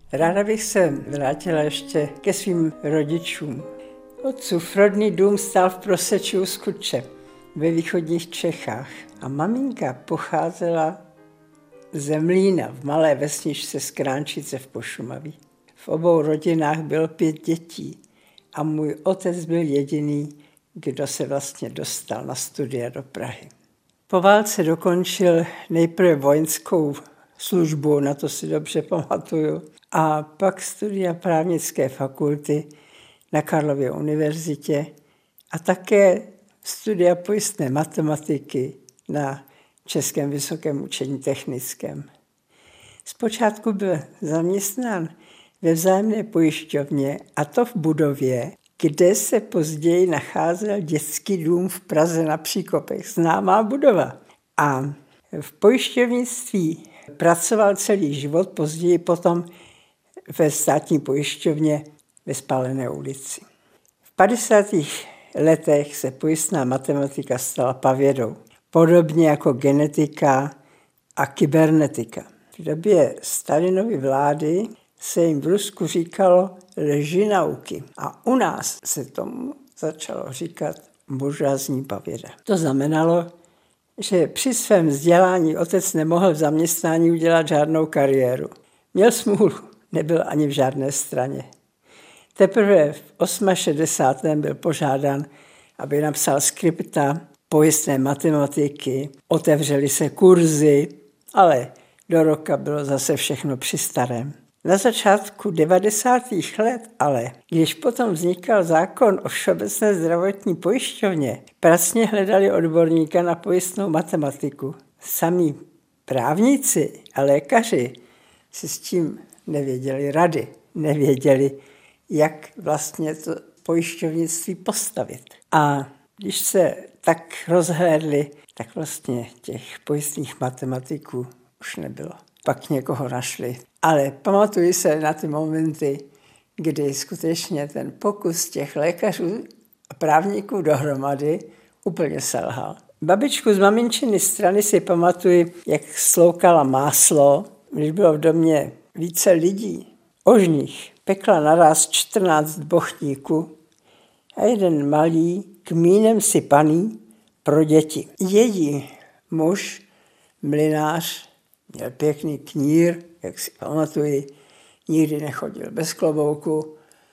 Ráda bych se vrátila ještě ke svým rodičům. Otcův rodný dům stál v Proseču u Skuče ve východních Čechách a maminka pocházela ze Mlýna v malé vesničce z Kránčice v Pošumaví. V obou rodinách bylo 5 dětí a můj otec byl jediný, kdo se vlastně dostal na studia do Prahy. Po válce dokončil nejprve vojenskou službu, na to si dobře pamatuju, a pak studia právnické fakulty na Karlově univerzitě a také studia pojistné matematiky na Českém vysokém učení technickém. Zpočátku byl zaměstnán ve vzájemné pojišťovně, a to v budově, kde se později nacházel dětský dům v Praze na Příkopech, známá budova. A v pojišťovnictví pracoval celý život, později potom ve státní pojišťovně ve Spálené ulici. V 50. letech se pojistná matematika stala pavědou, podobně jako genetika a kybernetika. V době Stalinovy vlády se jim v Rusku říkalo lži nauky a u nás se tomu začalo říkat buržoazní pavěda. To znamenalo, že při svém vzdělání otec nemohl v zaměstnání udělat žádnou kariéru. Měl smůlu, nebyl ani v žádné straně. Teprve v 68. byl požádán, aby napsal skripta pojistné matematiky, otevřely se kurzy, ale do roka bylo zase všechno při starém. Na začátku 90. let ale, když potom vznikal zákon o všeobecné zdravotní pojišťovně, pracně hledali odborníka na pojistnou matematiku. Sami právníci a lékaři si s tím nevěděli rady, nevěděli, jak vlastně to pojišťovnictví postavit. A když se tak rozhlédli, tak vlastně těch pojistných matematiků už nebylo. Pak někoho našli. Ale pamatuji se na ty momenty, kdy skutečně ten pokus těch lékařů a právníků dohromady úplně selhal. Babičku z maminčiny strany si pamatuji, jak sloukala máslo, když bylo v domě více lidí, ožních. Pekla naraz 14 bochníků a jeden malý, kmínem sypaný pro děti. Její muž, mlynář, měl pěkný knír, jak si pamatuji, nikdy nechodil bez klobouku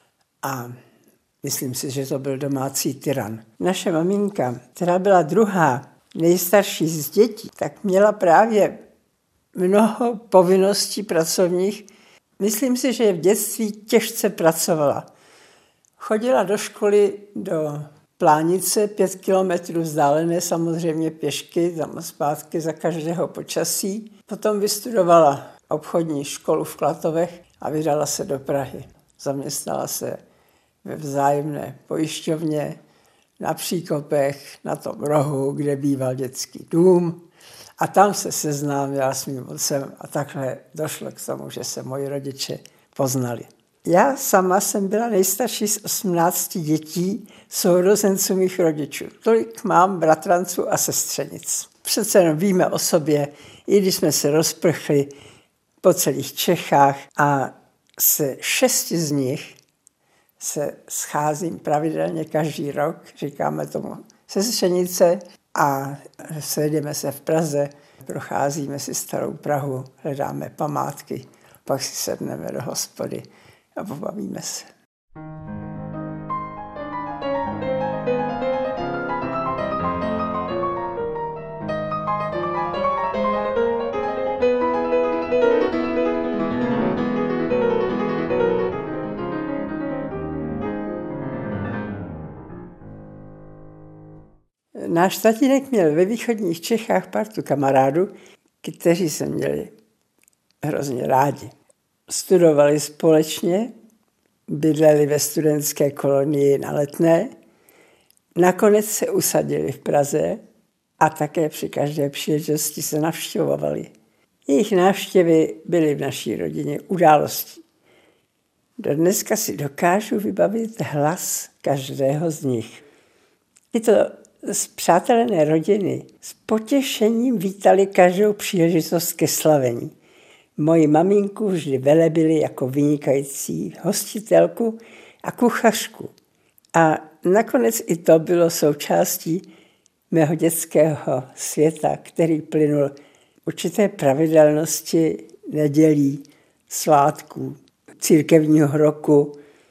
a myslím si, že to byl domácí tyran. Naše maminka, která byla druhá, nejstarší z dětí, tak měla právě mnoho povinností pracovních. Myslím si, že v dětství těžce pracovala. Chodila do školy do Plánice, 5 kilometrů vzdálené, samozřejmě pěšky, tam zpátky za každého počasí. Potom vystudovala obchodní školu v Klatovech a vydala se do Prahy. Zaměstnala se ve vzájemné pojišťovně na Příkopech, na tom rohu, kde býval dětský dům. A tam se seznámila s mým otcem a takhle došlo k tomu, že se moji rodiče poznali. Já sama jsem byla nejstarší z 18 dětí, sourozenců mých rodičů. Tolik mám bratranců a sestřenic. Přece jenom víme o sobě, i když jsme se rozprchli po celých Čechách a se 6 z nich se scházím pravidelně každý rok, říkáme tomu sestřenice, a sejdeme se v Praze, procházíme si starou Prahu, hledáme památky, pak si sedneme do hospody a pobavíme se. Náš tatínek měl ve východních Čechách partu kamarádů, kteří se měli hrozně rádi. Studovali společně, bydleli ve studentské kolonii na Letné, nakonec se usadili v Praze a také při každé příležitosti se navštěvovali. Jejich návštěvy byly v naší rodině událostí. Dodneska si dokážu vybavit hlas každého z nich. Tyto spřátelené rodiny s potěšením vítali každou příležitost ke slavení. Moji maminku vždy velebili jako vynikající hostitelku a kuchařku. A nakonec i to bylo součástí mého dětského světa, který plynul určité pravidelnosti nedělí, svátků, církevního roku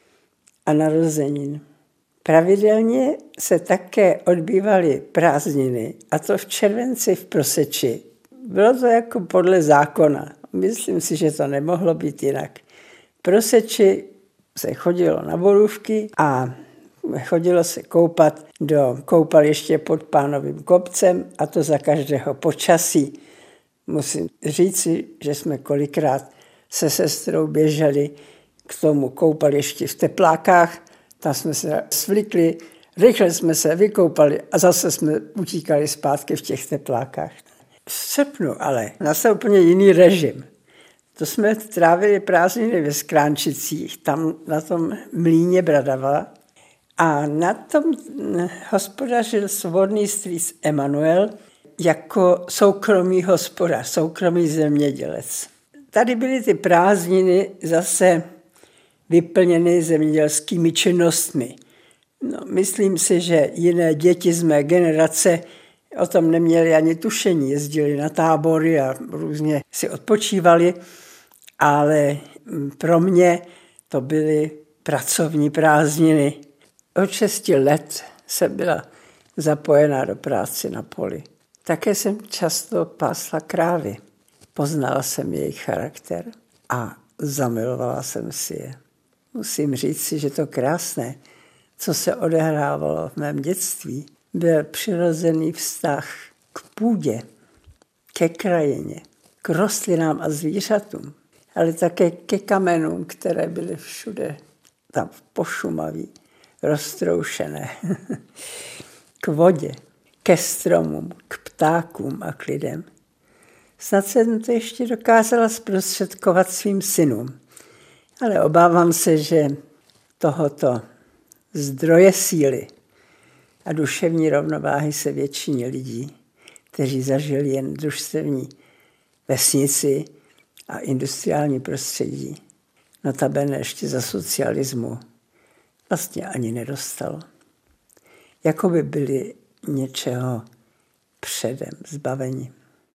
a narozenin. Pravidelně se také odbývaly prázdniny, a to v červenci v Proseči. Bylo to jako podle zákona. Myslím si, že to nemohlo být jinak. V Proseči se chodilo na Borůvky a chodilo se koupat do koupaliště pod Pánovým kopcem, a to za každého počasí. Musím říci, že jsme kolikrát se sestrou běželi k tomu koupališti v teplákách, tam jsme se svlíkli, rychle jsme se vykoupali a zase jsme utíkali zpátky v těch teplákách. V srpnu ale nastal úplně jiný režim. To jsme trávili prázdniny ve Skránčicích, tam na tom mlýně Bradava, a na tom hospodařil svobodný strýc Emanuel jako soukromý hospodář, soukromý zemědělec. Tady byly ty prázdniny zase vyplněny zemědělskými činnostmi. No, myslím si, že jiné děti z mé generace o tom neměli ani tušení. Jezdili na tábory a různě si odpočívali, ale pro mě to byly pracovní prázdniny. Od 6 let jsem byla zapojená do práce na poli. Také jsem často pásla krávy. Poznala jsem jejich charakter a zamilovala jsem si je. Musím říct si, že to krásné, co se odehrávalo v mém dětství, byl přirozený vztah k půdě, ke krajině, k rostlinám a zvířatům, ale také ke kamenům, které byly všude tam v Pošumaví roztroušené, k vodě, ke stromům, k ptákům a k lidem. Snad jsem to ještě dokázala zprostředkovat svým synům, ale obávám se, že tohoto zdroje síly a duševní rovnováhy se většině lidí, kteří zažili jen družstevní vesnici a industriální prostředí, notabene ještě za socialismu, vlastně ani nedostalo. Jako by byli něčeho předem zbaveni.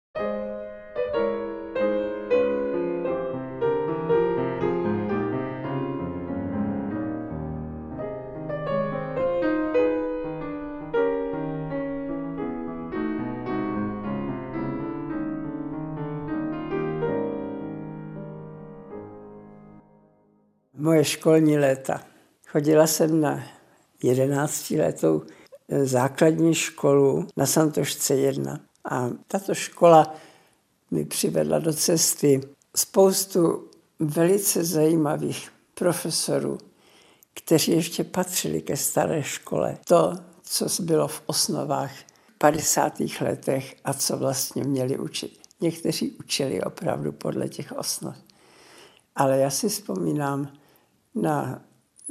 Moje školní léta. Chodila jsem na 11letou základní školu na Santošce 1. A tato škola mi přivedla do cesty spoustu velice zajímavých profesorů, kteří ještě patřili ke staré škole. To, co bylo v osnovách v 50. letech a co vlastně měli učit. Někteří učili opravdu podle těch osnov. Ale já si vzpomínám na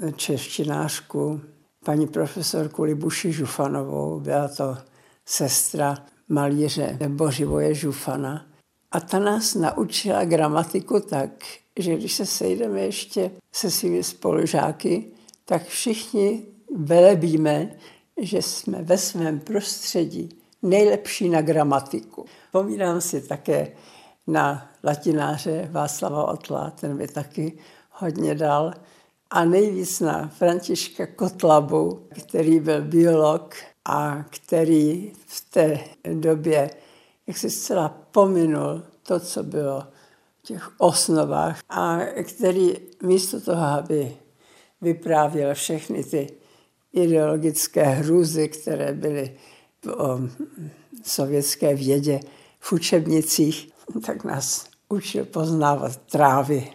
češtinářku, paní profesorku Libuši Žufanovou, byla to sestra malíře Bořivoje Žufana. A ta nás naučila gramatiku tak, že když se sejdeme ještě se svými spolužáky, tak všichni velebíme, že jsme ve svém prostředí nejlepší na gramatiku. Vzpomínám si také na latináře Václava Otla, ten mi taky hodně dal. A nejvíc na Františka Kotlabu, který byl biolog a který v té době jak si zcela pominul to, co bylo v těch osnovách a který místo toho, aby vyprávěl všechny ty ideologické hrůzy, které byly o sovětské vědě v učebnicích, tak nás učil poznávat trávy,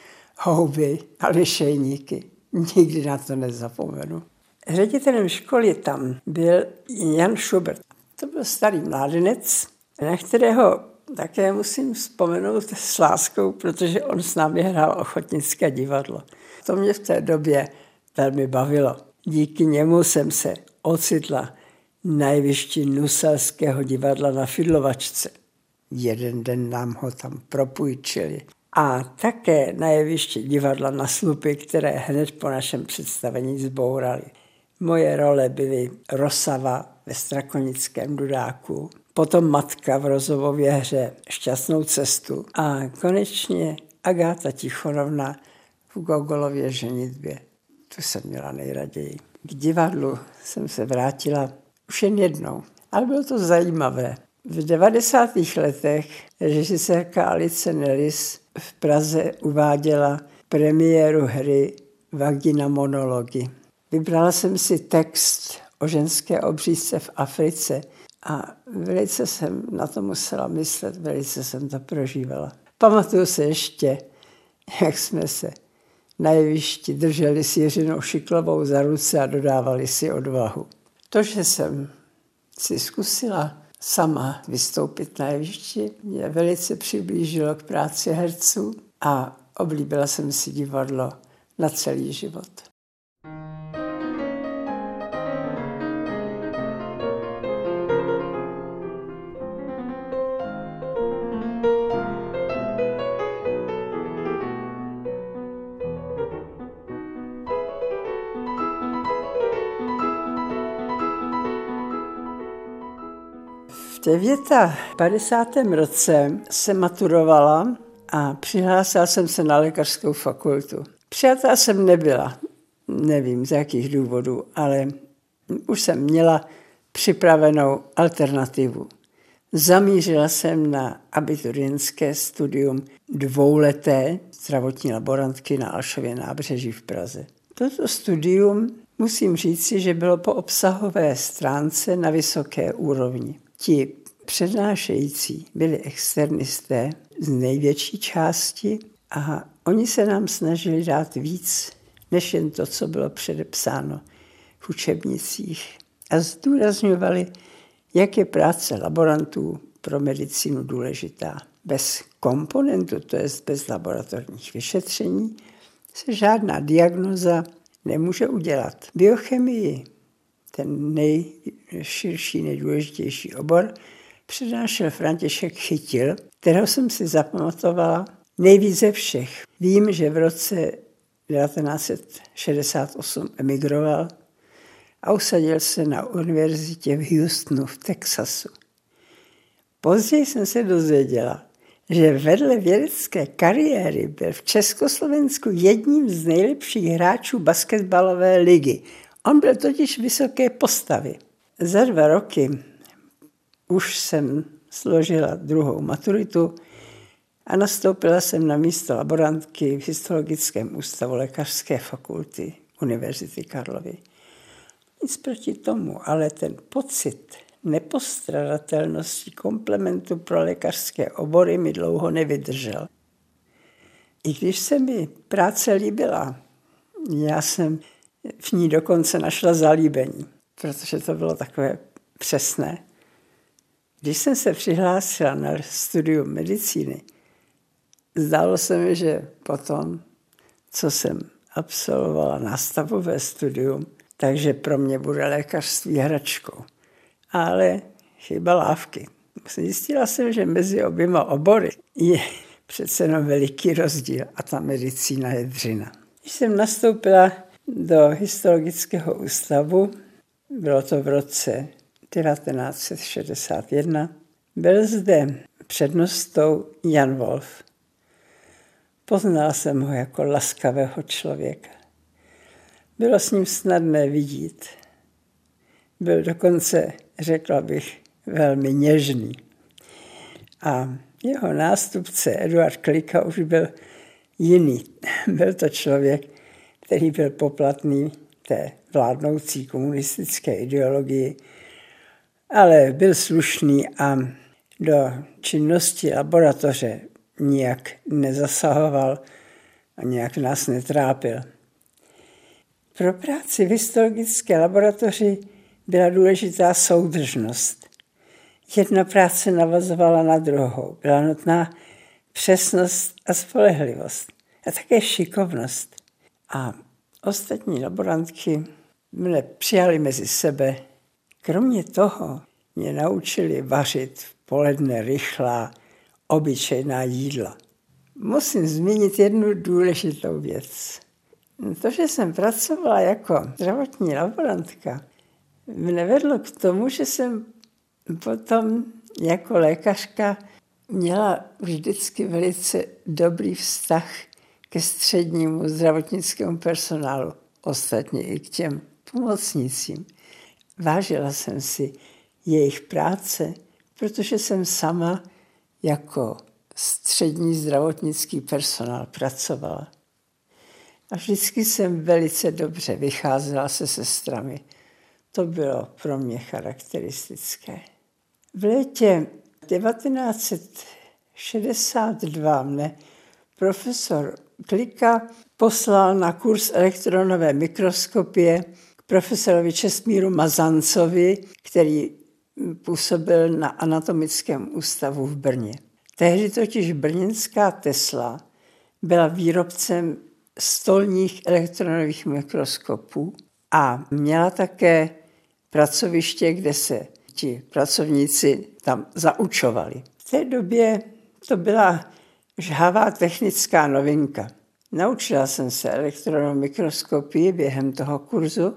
houby a lišejníky. Nikdy na to nezapomenu. Ředitelem školy tam byl Jan Schubert. To byl starý mládenec, na kterého také musím vzpomenout s láskou, protože on s námi hrál ochotnické divadlo. To mě v té době velmi bavilo. Díky němu jsem se ocitla na jevišti Nuselského divadla na Fidlovačce. jeden den nám ho tam propůjčili. A také na jevišti divadla Na slupy, které hned po našem představení zbourali. Moje role byly Rosava ve Strakonickém Dudáku, potom matka v Rozovově hře Šťastnou cestu a konečně Agáta Tichonovna v Gogolově ženitbě. To jsem měla nejraději. K divadlu jsem se vrátila už jen jednou, ale bylo to zajímavé. V 90. letech režisérka Alice Nellis v Praze uváděla premiéru hry Vagina monology. Vybrala jsem si text o ženské obřízce v Africe a velice jsem na to musela myslet, velice jsem to prožívala. Pamatuju se ještě, jak jsme se na jevišti drželi s Jiřinou Šiklovou za ruce a dodávali si odvahu. To, že jsem si zkusila sama vystoupit na jevišti, mě velice přiblížilo k práci herců a oblíbila jsem si divadlo na celý život. V 59. roce jsem maturovala a přihlásila jsem se na lékařskou fakultu. Přijatá jsem nebyla, nevím z jakých důvodů, ale už jsem měla připravenou alternativu. Zamířila jsem na abiturientské studium dvouleté zdravotní laborantky na Alšově nábřeží v Praze. Toto studium musím říci, že bylo po obsahové stránce na vysoké úrovni. Ti přednášející byli externisté z největší části a oni se nám snažili dát víc, než jen to, co bylo předepsáno v učebnicích. A zdůrazňovali, jak je práce laborantů pro medicínu důležitá. Bez komponentu, to jest bez laboratorních vyšetření, se žádná diagnoza nemůže udělat. Biochemii, ten nejširší, nejdůležitější obor, přednášel František Chytil, kterého jsem si zapamatovala nejvíc ze všech. Vím, že v roce 1968 emigroval a usadil se na univerzitě v Houstonu v Texasu. Později jsem se dozvěděla, že vedle vědecké kariéry byl v Československu jedním z nejlepších hráčů basketbalové ligy. On byl totiž vysoké postavy. Za 2 roky už jsem složila druhou maturitu a nastoupila jsem na místo laborantky v Histologickém ústavu Lékařské fakulty Univerzity Karlovy. Nic proti tomu, ale ten pocit nepostradatelnosti komplementu pro lékařské obory mi dlouho nevydržel. I když se mi práce líbila, já jsem v ní dokonce našla zalíbení, protože to bylo takové přesné. Když jsem se přihlásila na studium medicíny, zdálo se mi, že potom, co jsem absolvovala nástavové studium, takže pro mě bude lékařství hračkou. Ale chyba lávky. Zjistila jsem, že mezi oběma obory je přece jenom veliký rozdíl a ta medicína je dřina. Když jsem nastoupila do Histologického ústavu, bylo to v roce 1961, byl zde přednostou Jan Wolf. Poznala jsem ho jako laskavého člověka. Bylo s ním snadné vidět. Byl dokonce, řekla bych, velmi něžný. A jeho nástupce Eduard Klika už byl jiný. Byl to člověk, který byl poplatný té vládnoucí komunistické ideologii, ale byl slušný a do činnosti laboratoře nijak nezasahoval a nijak nás netrápil. Pro práci v histologické laboratoři byla důležitá soudržnost. Jedna práce navazovala na druhou. Byla nutná přesnost a spolehlivost a také šikovnost. A ostatní laborantky mě přijali mezi sebe. Kromě toho mě naučili vařit v poledne rychlá obyčejná jídla. Musím zmínit jednu důležitou věc. To, že jsem pracovala jako zdravotní laborantka, mne vedlo k tomu, že jsem potom jako lékařka měla vždycky velice dobrý vztah ke střednímu zdravotnickému personálu, ostatně i k těm pomocnicím. Vážila jsem si jejich práce, protože jsem sama jako střední zdravotnický personál pracovala. A vždycky jsem velice dobře vycházela se sestrami. To bylo pro mě charakteristické. V létě 1962 mne profesor Klika poslal na kurz elektronové mikroskopie k profesorovi Čestmíru Mazancovi, který působil na Anatomickém ústavu v Brně. Tehdy totiž brněnská Tesla byla výrobcem stolních elektronových mikroskopů a měla také pracoviště, kde se ti pracovníci tam zaučovali. V té době to byla žhavá technická novinka. Naučila jsem se elektronovou mikroskopii během toho kurzu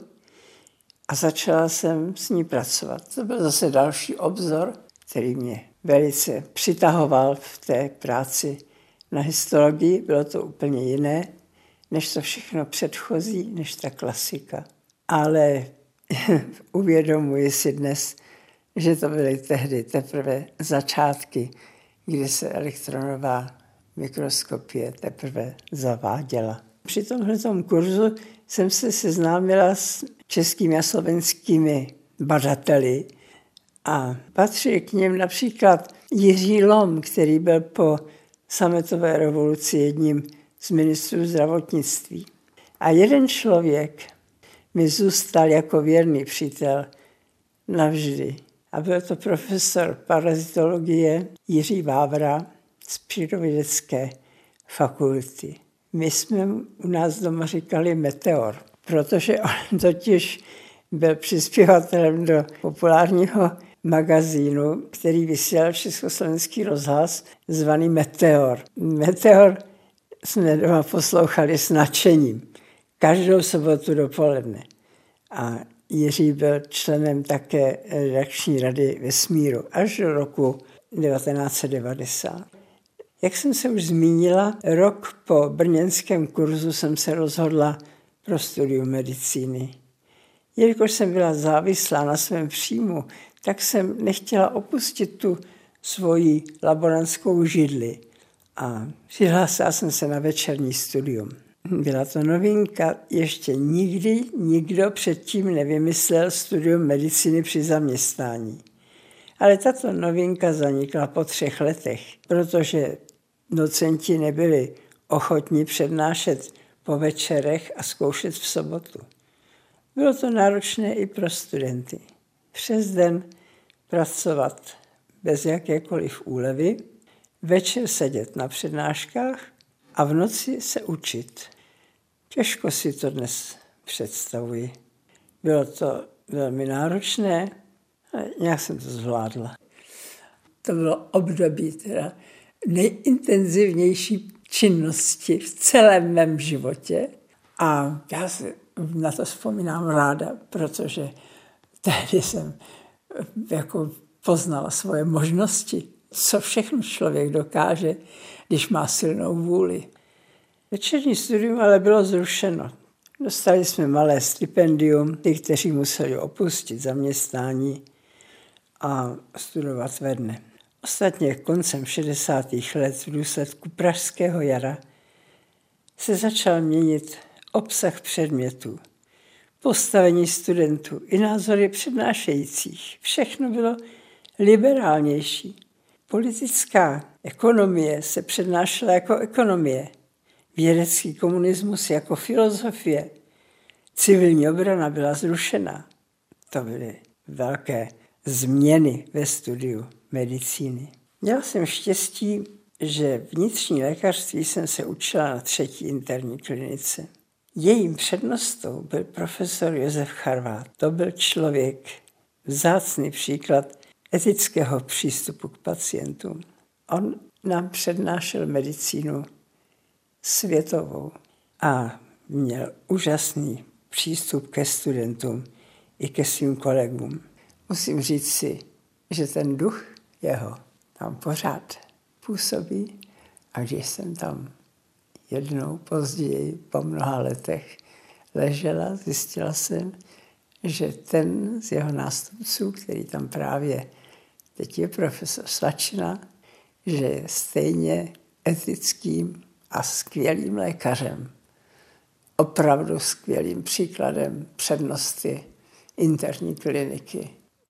a začala jsem s ní pracovat. To byl zase další obzor, který mě velice přitahoval v té práci na histologii. Bylo to úplně jiné, než to všechno předchozí, než ta klasika. Ale uvědomuji si dnes, že to byly tehdy teprve začátky, kdy se elektronová mikroskopie teprve zaváděla. Při tomhletom kurzu jsem se seznámila s českými a slovenskými badateli a patří k něm například Jiří Lom, který byl po sametové revoluci jedním z ministrů zdravotnictví. A jeden člověk mi zůstal jako věrný přítel navždy. A byl to profesor parazitologie Jiří Vávra z Přírodovědecké fakulty. My jsme u nás doma říkali Meteor, protože on totiž byl přispěvatelem do populárního magazínu, který vysílal Československý rozhlas, zvaný Meteor. Meteor jsme doma poslouchali s nadšením. Každou sobotu dopoledne. A Jiří byl členem také redakční rady Vesmíru až do roku 1990. Jak jsem se už zmínila, rok po brněnském kurzu jsem se rozhodla pro studium medicíny. Jelikož jsem byla závislá na svém příjmu, tak jsem nechtěla opustit tu svoji laborantskou židli a přihlásila jsem se na večerní studium. Byla to novinka, ještě nikdy nikdo předtím nevymyslel studium medicíny při zaměstnání. Ale tato novinka zanikla po 3 letech, protože docenti nebyli ochotní přednášet po večerech a zkoušet v sobotu. Bylo to náročné i pro studenty. Přes den pracovat bez jakékoliv úlevy, večer sedět na přednáškách a v noci se učit. Těžko si to dnes představuji. Bylo to velmi náročné, ale nějak jsem to zvládla. To bylo období teda nejintenzivnější činnosti v celém mém životě a já se na to vzpomínám ráda, protože tehdy jsem jako poznala svoje možnosti, co všechno člověk dokáže, když má silnou vůli. Večerní studium ale bylo zrušeno. Dostali jsme malé stipendium, ty, kteří museli opustit zaměstnání a studovat ve dne. Ostatně koncem 60. let v důsledku pražského jara se začal měnit obsah předmětů, postavení studentů i názory přednášejících. Všechno bylo liberálnější. Politická ekonomie se přednášela jako ekonomie, vědecký komunismus jako filozofie, civilní obrana byla zrušena. To byly velké změny ve studiu medicíny. Měla jsem štěstí, že vnitřní lékařství jsem se učila na 3. interní klinice. Jejím přednostou byl profesor Josef Charvát. To byl člověk, vzácný příklad etického přístupu k pacientům. On nám přednášel medicínu světovou a měl úžasný přístup ke studentům i ke svým kolegům. Musím říct si, že ten duch jeho tam pořád působí a když jsem tam jednou později po mnoha letech ležela, zjistila jsem, že ten z jeho nástupců, který tam právě teď je profesor Slačina, že je stejně etickým a skvělým lékařem. Opravdu skvělým příkladem přednosti interní kliniky.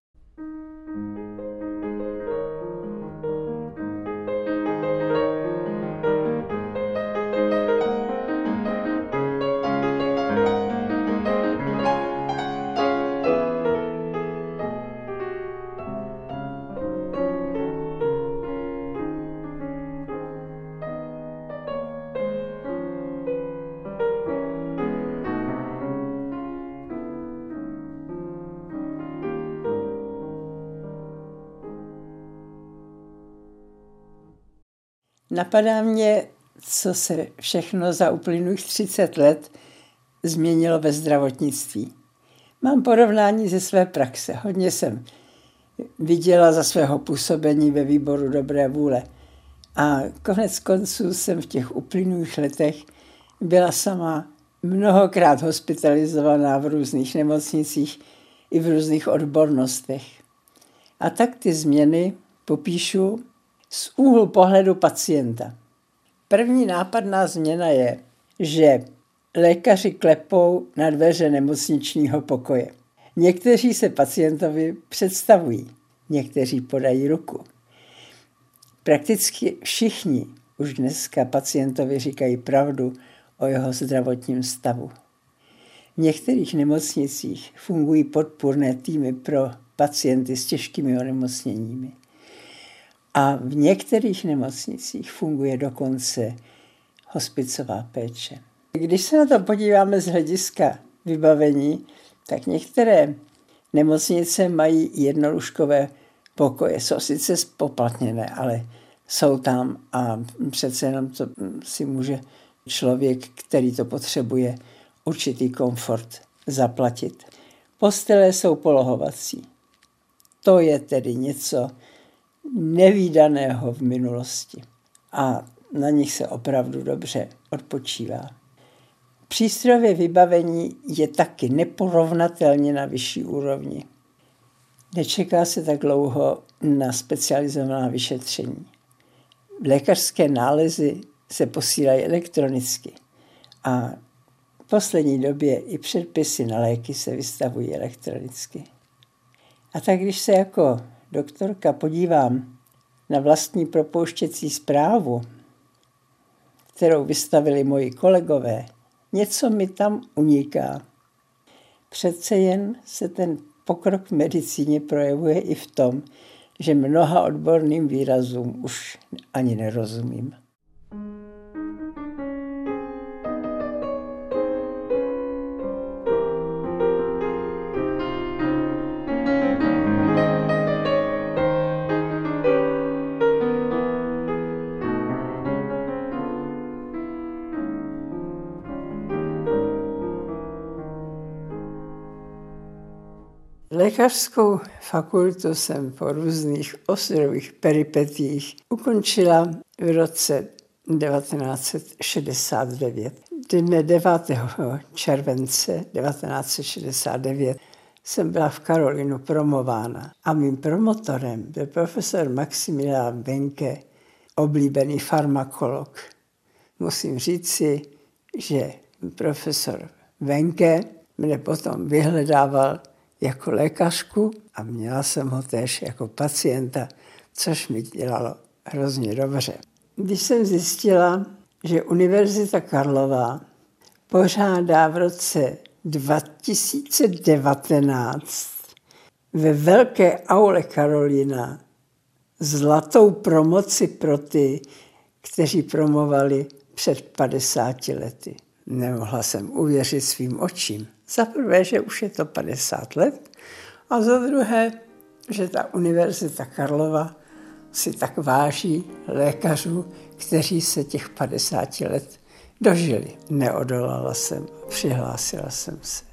Napadá mě, co se všechno za uplynulých 30 let změnilo ve zdravotnictví. Mám porovnání ze své praxe. Hodně jsem viděla za svého působení ve výboru dobré vůle. A konec konců jsem v těch uplynulých letech byla sama mnohokrát hospitalizovaná v různých nemocnicích i v různých odbornostech. A tak ty změny popíšu z úhlu pohledu pacienta. První nápadná změna je, že lékaři klepou na dveře nemocničního pokoje. Někteří se pacientovi představují, někteří podají ruku. Prakticky všichni už dneska pacientovi říkají pravdu o jeho zdravotním stavu. V některých nemocnicích fungují podpůrné týmy pro pacienty s těžkými onemocněními. A v některých nemocnicích funguje dokonce hospicová péče. Když se na to podíváme z hlediska vybavení, tak některé nemocnice mají jednolůžkové pokoje. Jsou sice spoplatněné, ale jsou tam a přece jenom to si může člověk, který to potřebuje, určitý komfort zaplatit. Postele jsou polohovací. To je tedy něco nevídaného v minulosti a na nich se opravdu dobře odpočívá. Přístrojové vybavení je taky neporovnatelně na vyšší úrovni. Nečeká se tak dlouho na specializovaná vyšetření. Lékařské nálezy se posílají elektronicky a v poslední době i předpisy na léky se vystavují elektronicky. A tak když se jako doktorka podívám na vlastní propouštěcí zprávu, kterou vystavili moji kolegové, něco mi tam uniká. Přece jen se ten pokrok v medicíně projevuje i v tom, že mnoha odborným výrazům už ani nerozumím. Lékařskou fakultu jsem po různých osudových peripetiích ukončila v roce 1969. Dne 9. července 1969 jsem byla v Karolinu promována a mým promotorem byl profesor Maximilián Wenke, oblíbený farmakolog. Musím říci, že profesor Wenke mne potom vyhledával jako lékařku a měla jsem ho též jako pacienta, což mi dělalo hrozně dobře. Když jsem zjistila, že Univerzita Karlova pořádá v roce 2019 ve velké aule Karolina zlatou promoci pro ty, kteří promovali před 50 lety. Nemohla jsem uvěřit svým očím. Za prvé, že už je to 50 let a za druhé, že ta Univerzita Karlova si tak váží lékařů, kteří se těch 50 let dožili. Neodolala jsem, přihlásila jsem se.